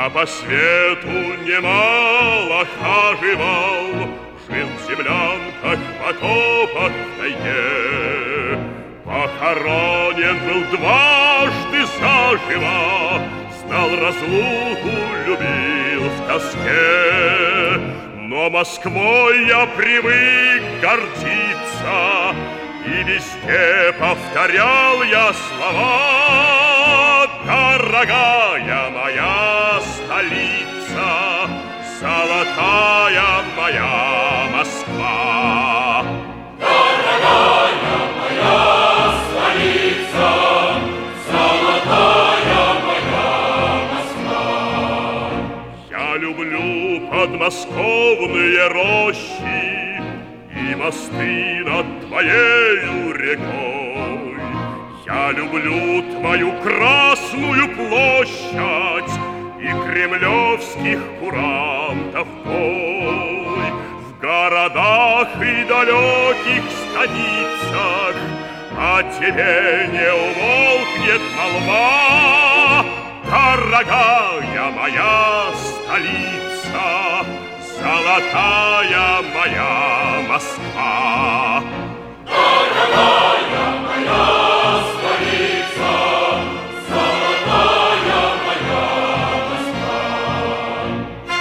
Я по свету немало хаживал, жил в землянках, в окопах, в тайге. Похоронен был дважды заживо, знал разлуку, любил в тоске. Но Москвой я привык гордиться, и везде повторял я слова: дорогая моя столица, золотая моя Москва. Дорогая моя столица, золотая моя Москва. Я люблю подмосковные рощи и мосты над твоею рекой. Я люблю твою Красную площадь и кремлевских курантов бой. В городах и далеких станицах о тебе не умолкнет молва. Дорогая моя столица, золотая моя Москва. Дорогая моя столица, золотая моя Москва.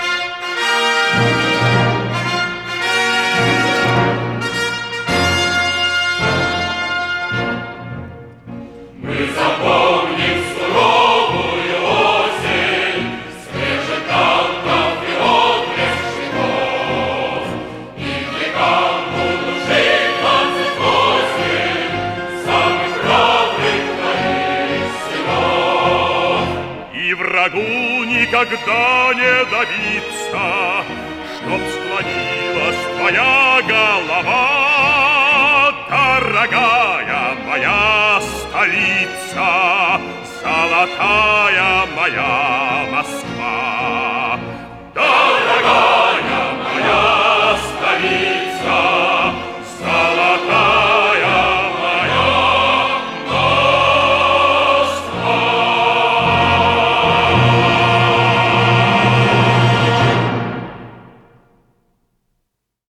Мы запомним суровую осень, свежий танков и отблеск щитов, и к векам будут жить 28 самых храбрых твоих сынов. И врагу никогда не добиться, чтоб склонилась твоя голова. Дорогая моя столица, золотая моя Москва. Дорогая